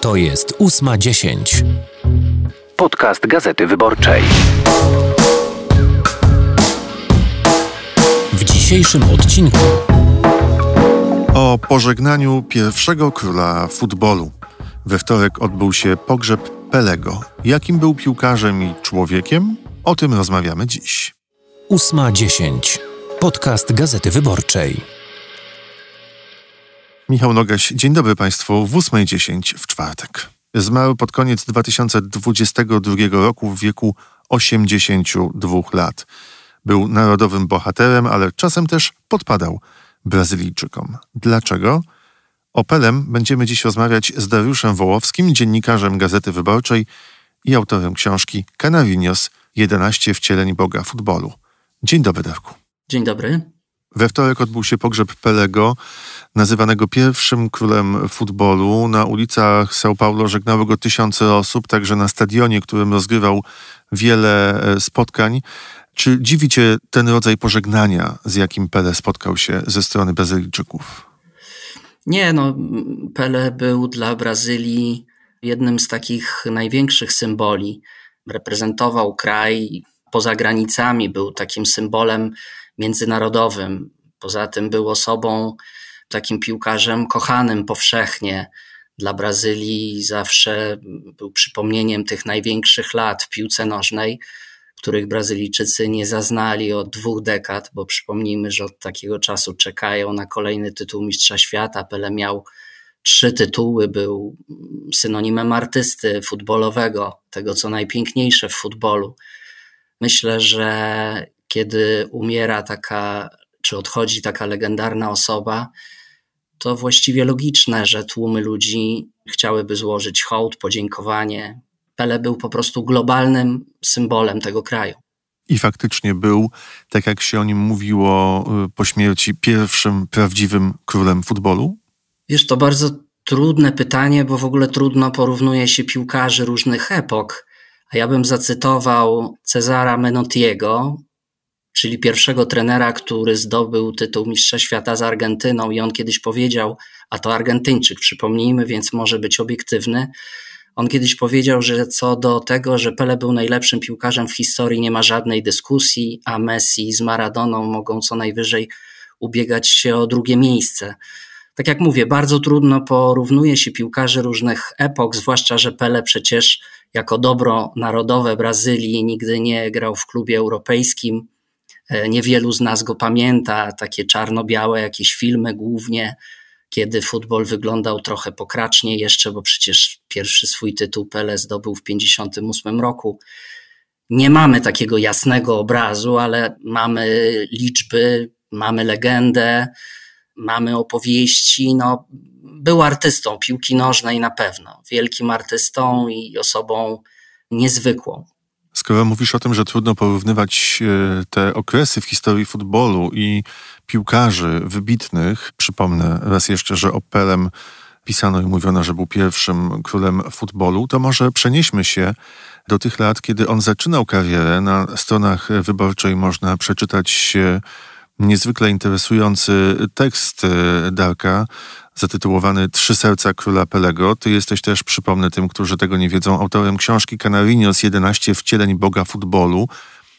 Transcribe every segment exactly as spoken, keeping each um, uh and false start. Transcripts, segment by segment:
To jest ósma dziesięć. Podcast Gazety Wyborczej. W dzisiejszym odcinku o pożegnaniu pierwszego króla futbolu. We wtorek odbył się pogrzeb Pelego. Jakim był piłkarzem i człowiekiem? O tym rozmawiamy dziś. ósma dziesięć. Podcast Gazety Wyborczej. Michał Nogaś, dzień dobry Państwu w ósma dziesięć w czwartek. Zmarł pod koniec dwa tysiące dwudziestego drugiego roku w wieku osiemdziesięciu dwóch lat. Był narodowym bohaterem, ale czasem też podpadał Brazylijczykom. Dlaczego? O Pelem będziemy dziś rozmawiać z Dariuszem Wołowskim, dziennikarzem Gazety Wyborczej i autorem książki Canarinhos jedenaście wcieleń Boga futbolu. Dzień dobry, Darku. Dzień dobry. We wtorek odbył się pogrzeb Pelego, nazywanego pierwszym królem futbolu. Na ulicach São Paulo żegnały go tysiące osób, także na stadionie, którym rozgrywał wiele spotkań. Czy dziwi cię ten rodzaj pożegnania, z jakim Pelé spotkał się ze strony Brazylijczyków? Nie, no Pelé był dla Brazylii jednym z takich największych symboli. Reprezentował kraj poza granicami, był takim symbolem międzynarodowym. Poza tym był osobą, takim piłkarzem kochanym powszechnie. Dla Brazylii zawsze był przypomnieniem tych największych lat w piłce nożnej, których Brazylijczycy nie zaznali od dwóch dekad, bo przypomnijmy, że od takiego czasu czekają na kolejny tytuł mistrza świata. Pelé miał trzy tytuły, był synonimem artysty futbolowego, tego co najpiękniejsze w futbolu. Myślę, że kiedy umiera taka, czy odchodzi taka legendarna osoba, to właściwie logiczne, że tłumy ludzi chciałyby złożyć hołd, podziękowanie. Pelé był po prostu globalnym symbolem tego kraju. I faktycznie był, tak jak się o nim mówiło po śmierci, pierwszym prawdziwym królem futbolu? Wiesz, to bardzo trudne pytanie, bo w ogóle trudno porównuje się piłkarzy różnych epok. A ja bym zacytował Cezara Menottiego, czyli pierwszego trenera, który zdobył tytuł mistrza świata z Argentyną, i on kiedyś powiedział, a to Argentyńczyk, przypomnijmy, więc może być obiektywny. On kiedyś powiedział, że co do tego, że Pelé był najlepszym piłkarzem w historii, nie ma żadnej dyskusji, a Messi z Maradoną mogą co najwyżej ubiegać się o drugie miejsce. Tak jak mówię, bardzo trudno porównuje się piłkarzy różnych epok, zwłaszcza, że Pelé przecież jako dobro narodowe Brazylii nigdy nie grał w klubie europejskim. Niewielu z nas go pamięta, takie czarno-białe jakieś filmy głównie, kiedy futbol wyglądał trochę pokracznie jeszcze, bo przecież pierwszy swój tytuł Pelé zdobył w pięćdziesiątym ósmym roku. Nie mamy takiego jasnego obrazu, ale mamy liczby, mamy legendę, mamy opowieści. No, był artystą piłki nożnej na pewno, wielkim artystą i osobą niezwykłą. Skoro mówisz o tym, że trudno porównywać te okresy w historii futbolu i piłkarzy wybitnych, przypomnę raz jeszcze, że o Pelem pisano i mówiono, że był pierwszym królem futbolu, to może przenieśmy się do tych lat, kiedy on zaczynał karierę. Na stronach Wyborczej można przeczytać niezwykle interesujący tekst Darka, zatytułowany Trzy serca króla Pelego. Ty jesteś też, przypomnę tym, którzy tego nie wiedzą, autorem książki Canarinhos jedenaście wcieleń Boga futbolu.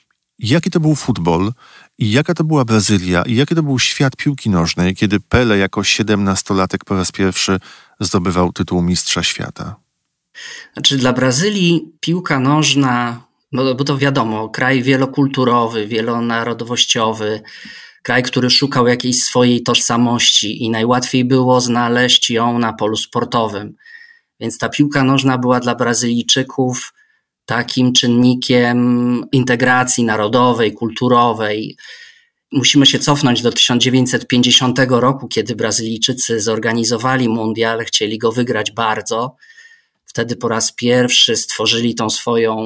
Jaki to był futbol i jaka to była Brazylia i jaki to był świat piłki nożnej, kiedy Pelé jako siedemnastolatek po raz pierwszy zdobywał tytuł mistrza świata? Znaczy dla Brazylii piłka nożna, no bo to wiadomo, kraj wielokulturowy, wielonarodowościowy, kraj, który szukał jakiejś swojej tożsamości i najłatwiej było znaleźć ją na polu sportowym. Więc ta piłka nożna była dla Brazylijczyków takim czynnikiem integracji narodowej, kulturowej. Musimy się cofnąć do tysiąc dziewięćset pięćdziesiątego roku, kiedy Brazylijczycy zorganizowali mundial, chcieli go wygrać bardzo. Wtedy po raz pierwszy stworzyli tą swoją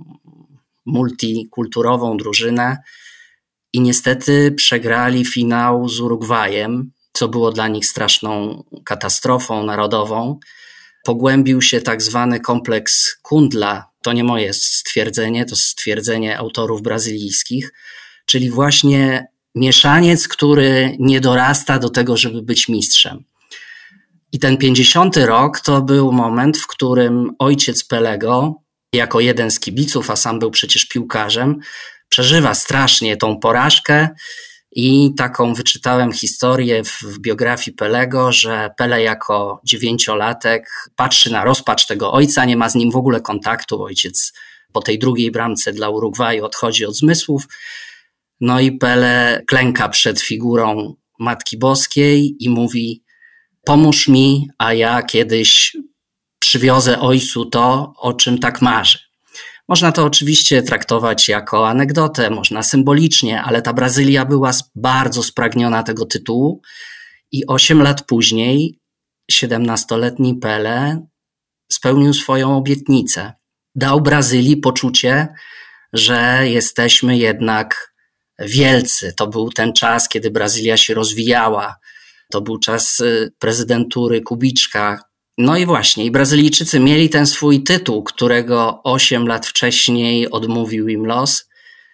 multikulturową drużynę i niestety przegrali finał z Urugwajem, co było dla nich straszną katastrofą narodową. Pogłębił się tak zwany kompleks Kundla, to nie moje stwierdzenie, to stwierdzenie autorów brazylijskich, czyli właśnie mieszaniec, który nie dorasta do tego, żeby być mistrzem. I ten pięćdziesiąty rok to był moment, w którym ojciec Pelego, jako jeden z kibiców, a sam był przecież piłkarzem, przeżywa strasznie tą porażkę i taką wyczytałem historię w, w biografii Pelego, że Pele jako dziewięciolatek patrzy na rozpacz tego ojca, nie ma z nim w ogóle kontaktu. Ojciec po tej drugiej bramce dla Urugwaju odchodzi od zmysłów. No i Pele klęka przed figurą Matki Boskiej i mówi: pomóż mi, a ja kiedyś przywiozę ojcu to, o czym tak marzy. Można to oczywiście traktować jako anegdotę, można symbolicznie, ale ta Brazylia była bardzo spragniona tego tytułu i osiem lat później siedemnastoletni Pele spełnił swoją obietnicę. Dał Brazylii poczucie, że jesteśmy jednak wielcy. To był ten czas, kiedy Brazylia się rozwijała. To był czas prezydentury Kubiczka. No i właśnie, i Brazylijczycy mieli ten swój tytuł, którego osiem lat wcześniej odmówił im los.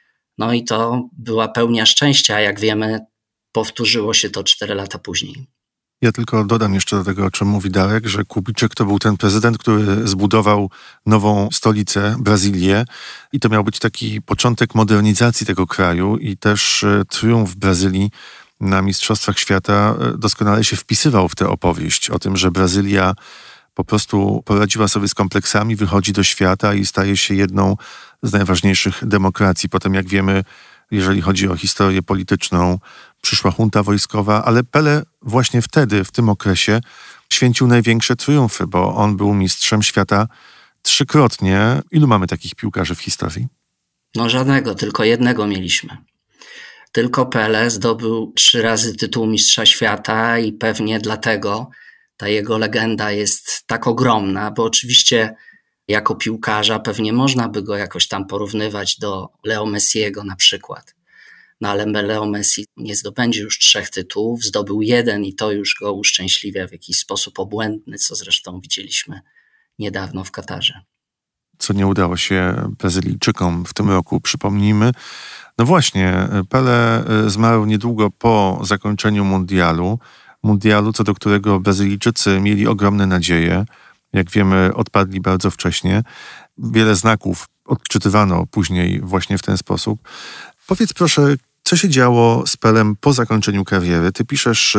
No i to była pełnia szczęścia, a jak wiemy, powtórzyło się to cztery lata później. Ja tylko dodam jeszcze do tego, o czym mówi Darek, że Kubiczek to był ten prezydent, który zbudował nową stolicę, Brazylię, i to miał być taki początek modernizacji tego kraju i też triumf Brazylii na Mistrzostwach Świata doskonale się wpisywał w tę opowieść o tym, że Brazylia po prostu poradziła sobie z kompleksami, wychodzi do świata i staje się jedną z najważniejszych demokracji. Potem, jak wiemy, jeżeli chodzi o historię polityczną, przyszła junta wojskowa, ale Pele właśnie wtedy, w tym okresie, święcił największe triumfy, bo on był mistrzem świata trzykrotnie. Ilu mamy takich piłkarzy w historii? No żadnego, tylko jednego mieliśmy. Tylko Pele zdobył trzy razy tytuł mistrza świata i pewnie dlatego ta jego legenda jest tak ogromna, bo oczywiście jako piłkarza pewnie można by go jakoś tam porównywać do Leo Messiego na przykład. No ale Leo Messi nie zdobędzie już trzech tytułów, zdobył jeden i to już go uszczęśliwia w jakiś sposób obłędny, co zresztą widzieliśmy niedawno w Katarze. Co nie udało się Brazylijczykom w tym roku, przypomnijmy. No właśnie, Pele zmarł niedługo po zakończeniu mundialu. Mundialu, co do którego Brazylijczycy mieli ogromne nadzieje. Jak wiemy, odpadli bardzo wcześnie. Wiele znaków odczytywano później właśnie w ten sposób. Powiedz proszę, co się działo z Pelem po zakończeniu kariery? Ty piszesz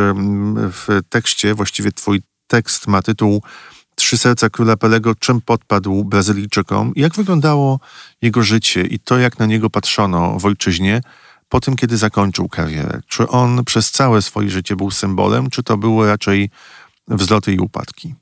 w tekście, właściwie twój tekst ma tytuł Trzy serca króla Pelego, czym podpadł Brazylijczykom? Jak wyglądało jego życie i to, jak na niego patrzono w ojczyźnie po tym, kiedy zakończył karierę? Czy on przez całe swoje życie był symbolem, czy to były raczej wzloty i upadki?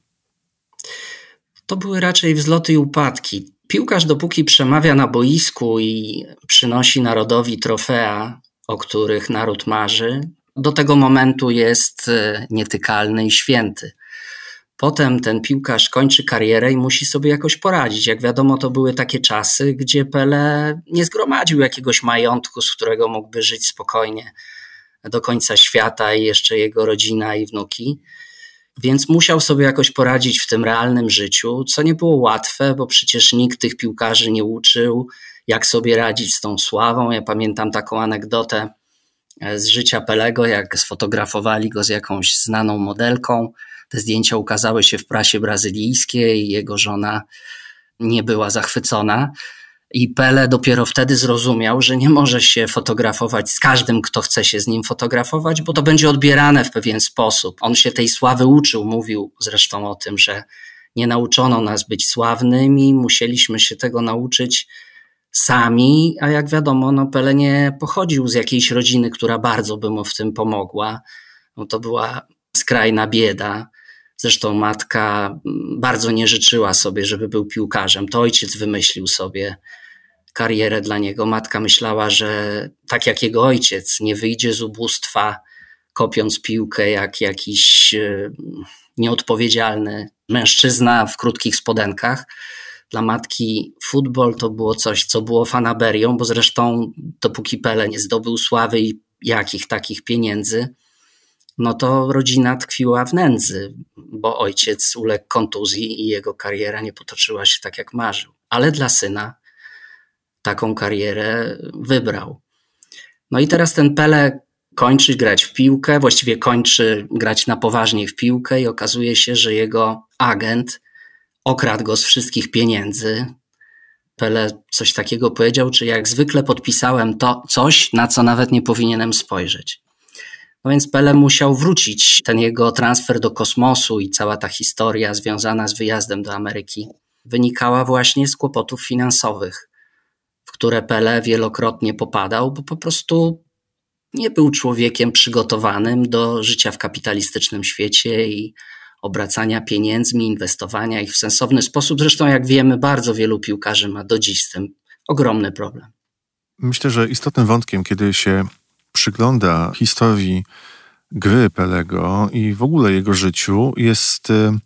To były raczej wzloty i upadki. Piłkarz, dopóki przemawia na boisku i przynosi narodowi trofea, o których naród marzy, do tego momentu jest nietykalny i święty. Potem ten piłkarz kończy karierę i musi sobie jakoś poradzić. Jak wiadomo, to były takie czasy, gdzie Pele nie zgromadził jakiegoś majątku, z którego mógłby żyć spokojnie do końca świata i jeszcze jego rodzina i wnuki. Więc musiał sobie jakoś poradzić w tym realnym życiu, co nie było łatwe, bo przecież nikt tych piłkarzy nie uczył, jak sobie radzić z tą sławą. Ja pamiętam taką anegdotę z życia Pelego, jak sfotografowali go z jakąś znaną modelką. Te zdjęcia ukazały się w prasie brazylijskiej, jego żona nie była zachwycona i Pele dopiero wtedy zrozumiał, że nie może się fotografować z każdym, kto chce się z nim fotografować, bo to będzie odbierane w pewien sposób. On się tej sławy uczył, mówił zresztą o tym, że nie nauczono nas być sławnymi, musieliśmy się tego nauczyć sami, a jak wiadomo, no Pele nie pochodził z jakiejś rodziny, która bardzo by mu w tym pomogła. No to była skrajna bieda. Zresztą matka bardzo nie życzyła sobie, żeby był piłkarzem. To ojciec wymyślił sobie karierę dla niego. Matka myślała, że tak jak jego ojciec nie wyjdzie z ubóstwa, kopiąc piłkę jak jakiś nieodpowiedzialny mężczyzna w krótkich spodenkach. Dla matki futbol to było coś, co było fanaberią, bo zresztą dopóki Pele nie zdobył sławy i jakich takich pieniędzy, no to rodzina tkwiła w nędzy, bo ojciec uległ kontuzji i jego kariera nie potoczyła się tak, jak marzył. Ale dla syna taką karierę wybrał. No i teraz ten Pele kończyć grać w piłkę, właściwie kończy grać na poważnie w piłkę i okazuje się, że jego agent okradł go z wszystkich pieniędzy. Pele coś takiego powiedział, czy jak zwykle podpisałem to coś, na co nawet nie powinienem spojrzeć. No więc Pele musiał wrócić. Ten jego transfer do kosmosu i cała ta historia związana z wyjazdem do Ameryki wynikała właśnie z kłopotów finansowych, w które Pele wielokrotnie popadał, bo po prostu nie był człowiekiem przygotowanym do życia w kapitalistycznym świecie i obracania pieniędzmi, inwestowania ich w sensowny sposób. Zresztą, jak wiemy, bardzo wielu piłkarzy ma do dziś z tym ogromny problem. Myślę, że istotnym wątkiem, kiedy się przygląda historii gry Pelego i w ogóle jego życiu, jest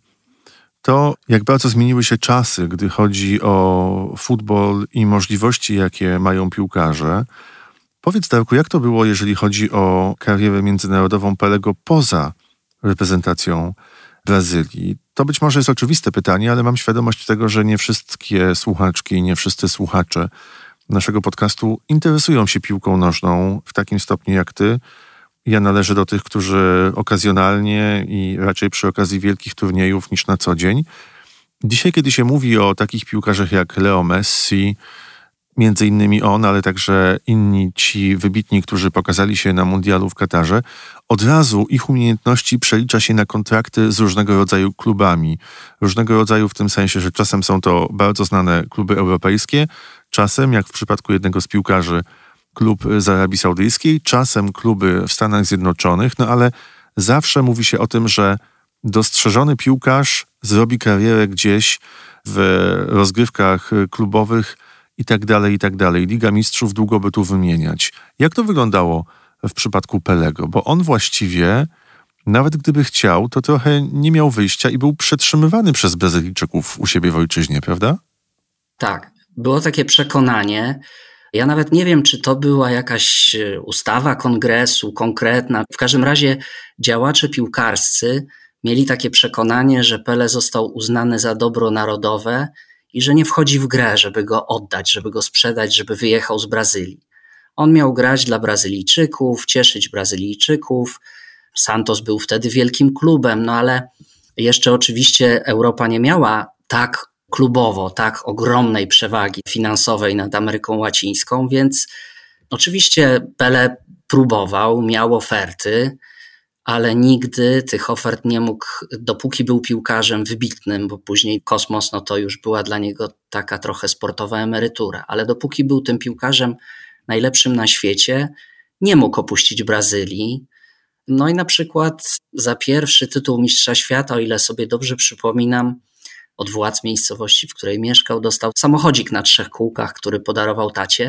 to, jak bardzo zmieniły się czasy, gdy chodzi o futbol i możliwości, jakie mają piłkarze. Powiedz, Darku, jak to było, jeżeli chodzi o karierę międzynarodową Pelego poza reprezentacją Brazylii? To być może jest oczywiste pytanie, ale mam świadomość tego, że nie wszystkie słuchaczki, nie wszyscy słuchacze naszego podcastu interesują się piłką nożną w takim stopniu jak ty. Ja należę do tych, którzy okazjonalnie i raczej przy okazji wielkich turniejów niż na co dzień. Dzisiaj, kiedy się mówi o takich piłkarzach jak Leo Messi, między innymi on, ale także inni ci wybitni, którzy pokazali się na mundialu w Katarze, od razu ich umiejętności przelicza się na kontrakty z różnego rodzaju klubami. Różnego rodzaju w tym sensie, że czasem są to bardzo znane kluby europejskie, czasem, jak w przypadku jednego z piłkarzy, klub z Arabii Saudyjskiej, czasem kluby w Stanach Zjednoczonych, no ale zawsze mówi się o tym, że dostrzeżony piłkarz zrobi karierę gdzieś w rozgrywkach klubowych i tak dalej, i tak dalej. Liga Mistrzów długo by tu wymieniać. Jak to wyglądało w przypadku Pelego? Bo on właściwie, nawet gdyby chciał, to trochę nie miał wyjścia i był przetrzymywany przez Brazylijczyków u siebie w ojczyźnie, prawda? Tak, było takie przekonanie. Ja nawet nie wiem, czy to była jakaś ustawa kongresu konkretna. W każdym razie działacze piłkarscy mieli takie przekonanie, że Pele został uznany za dobro narodowe i że nie wchodzi w grę, żeby go oddać, żeby go sprzedać, żeby wyjechał z Brazylii. On miał grać dla Brazylijczyków, cieszyć Brazylijczyków. Santos był wtedy wielkim klubem, no ale jeszcze oczywiście Europa nie miała tak klubowo, tak ogromnej przewagi finansowej nad Ameryką Łacińską, więc oczywiście Pele próbował, miał oferty, ale nigdy tych ofert nie mógł, dopóki był piłkarzem wybitnym, bo później kosmos, no to już była dla niego taka trochę sportowa emerytura, ale dopóki był tym piłkarzem najlepszym na świecie, nie mógł opuścić Brazylii. No i na przykład za pierwszy tytuł mistrza świata, o ile sobie dobrze przypominam, od władz miejscowości, w której mieszkał, dostał samochodzik na trzech kółkach, który podarował tacie.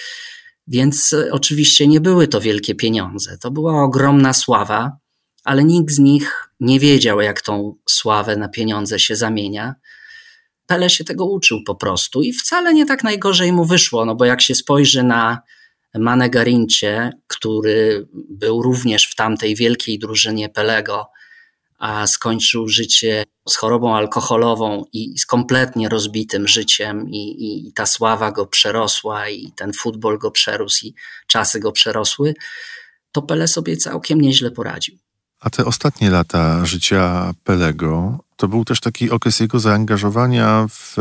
Więc oczywiście nie były to wielkie pieniądze. To była ogromna sława, ale nikt z nich nie wiedział, jak tą sławę na pieniądze się zamienia. Pele się tego uczył po prostu i wcale nie tak najgorzej mu wyszło, no bo jak się spojrzy na Mané Garrinchę, który był również w tamtej wielkiej drużynie Pelego, a skończył życie z chorobą alkoholową i z kompletnie rozbitym życiem i, i, i ta sława go przerosła i ten futbol go przerósł i czasy go przerosły, to Pele sobie całkiem nieźle poradził. A te ostatnie lata życia Pelego to był też taki okres jego zaangażowania w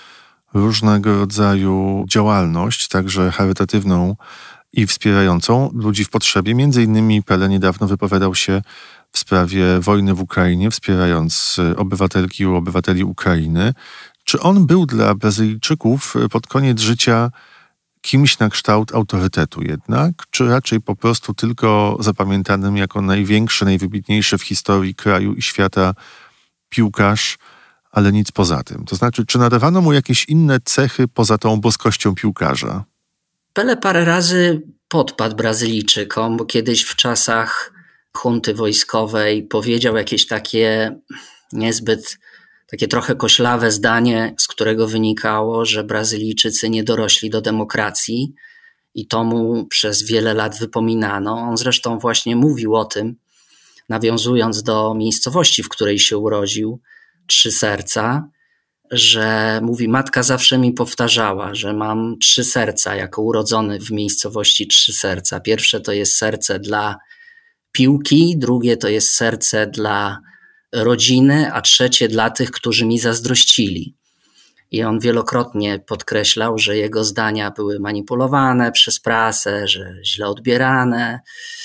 różnego rodzaju działalność, także charytatywną i wspierającą ludzi w potrzebie. Między innymi Pele niedawno wypowiadał się w sprawie wojny w Ukrainie, wspierając obywatelki i obywateli Ukrainy. Czy on był dla Brazylijczyków pod koniec życia kimś na kształt autorytetu jednak, czy raczej po prostu tylko zapamiętanym jako największy, najwybitniejszy w historii kraju i świata piłkarz, ale nic poza tym? To znaczy, czy nadawano mu jakieś inne cechy poza tą boskością piłkarza? Pele parę razy podpadł Brazylijczykom, bo kiedyś w czasach junty wojskowej powiedział jakieś takie niezbyt, takie trochę koślawe zdanie, z którego wynikało, że Brazylijczycy nie dorośli do demokracji i to mu przez wiele lat wypominano. On zresztą właśnie mówił o tym, nawiązując do miejscowości, w której się urodził, Trzy Serca, że mówi, matka zawsze mi powtarzała, że mam trzy serca, jako urodzony w miejscowości Trzy Serca. Pierwsze to jest serce dla piłki, drugie to jest serce dla rodziny, a trzecie dla tych, którzy mi zazdrościli. I on wielokrotnie podkreślał, że jego zdania były manipulowane przez prasę, że źle odbierane.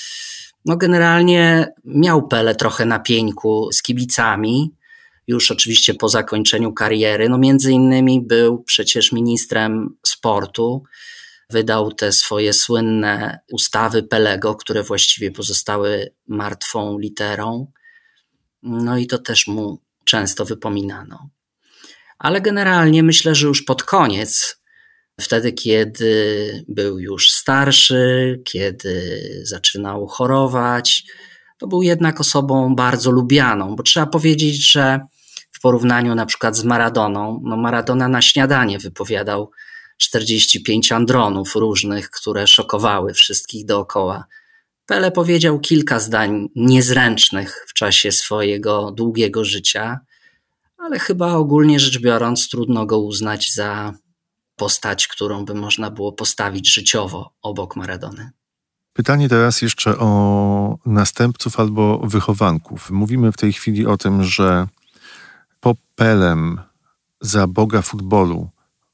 No generalnie miał Pelé trochę na pieńku z kibicami, już oczywiście po zakończeniu kariery. No między innymi był przecież ministrem sportu, wydał te swoje słynne ustawy Pelego, które właściwie pozostały martwą literą. No i to też mu często wypominano. Ale generalnie myślę, że już pod koniec, wtedy kiedy był już starszy, kiedy zaczynał chorować, to był jednak osobą bardzo lubianą, bo trzeba powiedzieć, że w porównaniu na przykład z Maradoną, no Maradona na śniadanie wypowiadał czterdzieści pięć andronów różnych, które szokowały wszystkich dookoła. Pelé powiedział kilka zdań niezręcznych w czasie swojego długiego życia, ale chyba ogólnie rzecz biorąc trudno go uznać za postać, którą by można było postawić życiowo obok Maradony. Pytanie teraz jeszcze o następców albo wychowanków. Mówimy w tej chwili o tym, że po Pelem za boga futbolu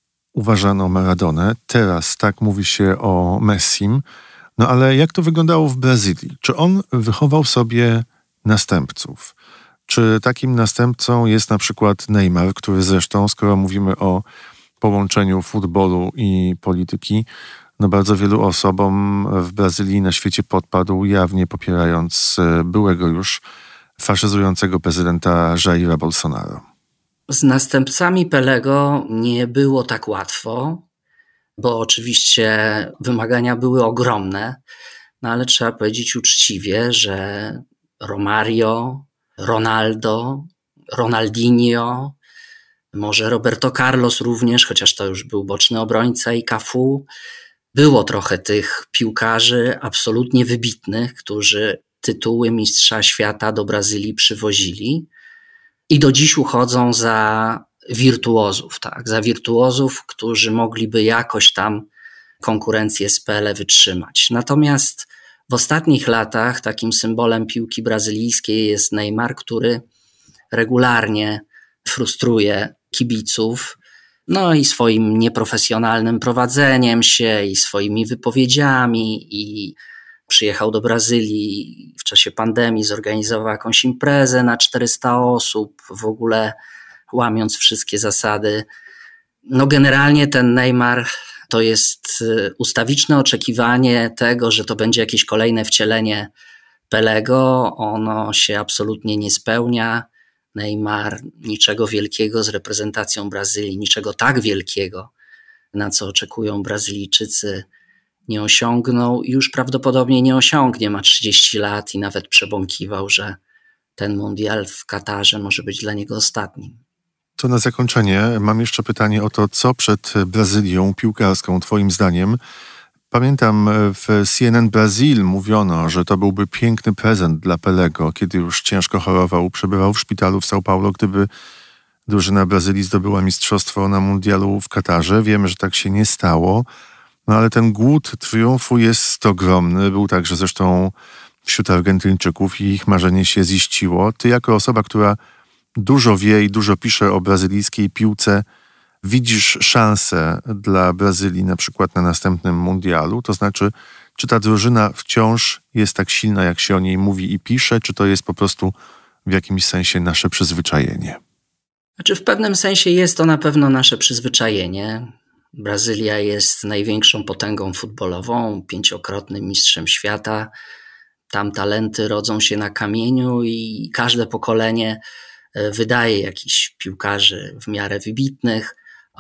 uważano Maradonę. Teraz tak mówi się o Messim. No ale jak to wyglądało w Brazylii? Czy on wychował sobie następców? Czy takim następcą jest na przykład Neymar, który zresztą, skoro mówimy o połączeniu futbolu i polityki, no bardzo wielu osobom w Brazylii i na świecie podpadł, jawnie popierając byłego już faszyzującego prezydenta Jaira Bolsonaro. Z następcami Pelego nie było tak łatwo, bo oczywiście wymagania były ogromne, no ale trzeba powiedzieć uczciwie, że Romario, Ronaldo, Ronaldinho, może Roberto Carlos również, chociaż to już był boczny obrońca, i Cafu. Było trochę tych piłkarzy absolutnie wybitnych, którzy tytuły mistrza świata do Brazylii przywozili i do dziś uchodzą za wirtuozów, tak, za wirtuozów, którzy mogliby jakoś tam konkurencję z Pelé wytrzymać. Natomiast w ostatnich latach takim symbolem piłki brazylijskiej jest Neymar, który regularnie frustruje kibiców, no i swoim nieprofesjonalnym prowadzeniem się, i swoimi wypowiedziami, i przyjechał do Brazylii w czasie pandemii, zorganizował jakąś imprezę na czterysta osób, w ogóle łamiąc wszystkie zasady. No generalnie ten Neymar to jest ustawiczne oczekiwanie tego, że to będzie jakieś kolejne wcielenie Pelego. Ono się absolutnie nie spełnia. Neymar niczego wielkiego z reprezentacją Brazylii, niczego tak wielkiego, na co oczekują Brazylijczycy, nie osiągnął i już prawdopodobnie nie osiągnie. Ma trzydzieści lat i nawet przebąkiwał, że ten mundial w Katarze może być dla niego ostatnim. To na zakończenie mam jeszcze pytanie o to, co przed Brazylią piłkarską twoim zdaniem. Pamiętam, w C N N Brazil mówiono, że to byłby piękny prezent dla Pelego, kiedy już ciężko chorował, przebywał w szpitalu w São Paulo, gdyby drużyna Brazylii zdobyła mistrzostwo na mundialu w Katarze. Wiemy, że tak się nie stało, no ale ten głód triumfu jest ogromny. Był także zresztą wśród Argentyńczyków i ich marzenie się ziściło. Ty jako osoba, która dużo wie i dużo pisze o brazylijskiej piłce, widzisz szansę dla Brazylii na przykład na następnym mundialu? To znaczy, czy ta drużyna wciąż jest tak silna, jak się o niej mówi i pisze, czy to jest po prostu w jakimś sensie nasze przyzwyczajenie? Znaczy w pewnym sensie jest to na pewno nasze przyzwyczajenie. Brazylia jest największą potęgą futbolową, pięciokrotnym mistrzem świata. Tam talenty rodzą się na kamieniu i każde pokolenie wydaje jakichś piłkarzy w miarę wybitnych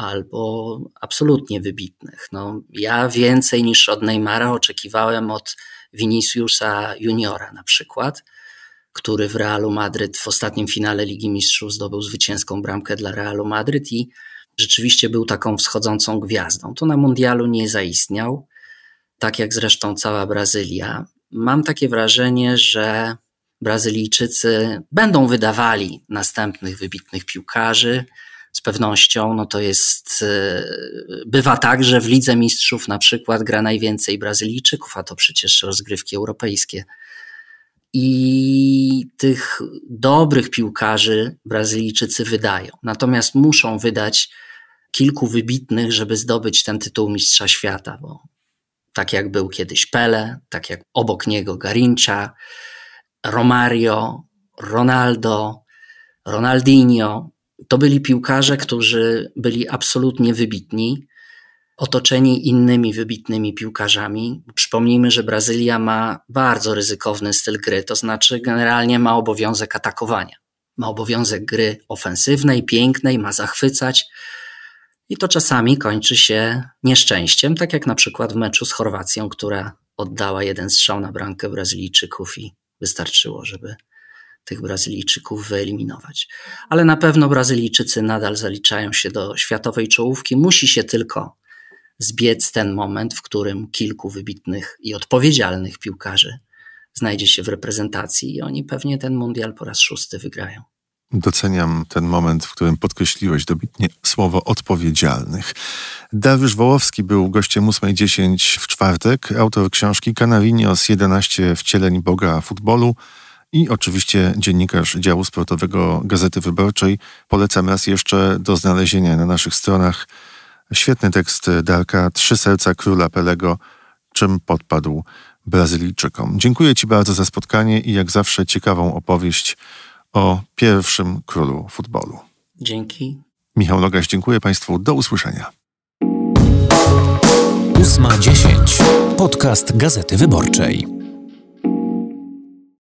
albo absolutnie wybitnych. No, ja więcej niż od Neymara oczekiwałem od Viniciusa Juniora na przykład, który w Realu Madryt w ostatnim finale Ligi Mistrzów zdobył zwycięską bramkę dla Realu Madryt i rzeczywiście był taką wschodzącą gwiazdą. To na mundialu nie zaistniał, tak jak zresztą cała Brazylia. Mam takie wrażenie, że Brazylijczycy będą wydawali następnych wybitnych piłkarzy, z pewnością, no to jest, bywa tak, że w Lidze Mistrzów na przykład gra najwięcej Brazylijczyków, a to przecież rozgrywki europejskie. I tych dobrych piłkarzy Brazylijczycy wydają. Natomiast muszą wydać kilku wybitnych, żeby zdobyć ten tytuł mistrza świata, bo tak jak był kiedyś Pelé, tak jak obok niego Garrincha, Romario, Ronaldo, Ronaldinho, to byli piłkarze, którzy byli absolutnie wybitni, otoczeni innymi wybitnymi piłkarzami. Przypomnijmy, że Brazylia ma bardzo ryzykowny styl gry, to znaczy generalnie ma obowiązek atakowania. Ma obowiązek gry ofensywnej, pięknej, ma zachwycać i to czasami kończy się nieszczęściem, tak jak na przykład w meczu z Chorwacją, która oddała jeden strzał na bramkę Brazylijczyków i wystarczyło, żeby tych Brazylijczyków wyeliminować. Ale na pewno Brazylijczycy nadal zaliczają się do światowej czołówki. Musi się tylko zbiec ten moment, w którym kilku wybitnych i odpowiedzialnych piłkarzy znajdzie się w reprezentacji i oni pewnie ten mundial po raz szósty wygrają. Doceniam ten moment, w którym podkreśliłeś dobitnie słowo odpowiedzialnych. Dariusz Wołowski był gościem ósmej dziesięć w czwartek, autor książki Canarinos jedenaście wcieleń Boga futbolu i oczywiście dziennikarz działu sportowego Gazety Wyborczej. Polecam raz jeszcze do znalezienia na naszych stronach świetny tekst Darka Trzy serca króla Pelego, czym podpadł Brazylijczykom. Dziękuję Ci bardzo za spotkanie i jak zawsze ciekawą opowieść o pierwszym królu futbolu. Dzięki. Michał Logaś, dziękuję Państwu. Do usłyszenia. ósma dziesięć. Podcast Gazety Wyborczej.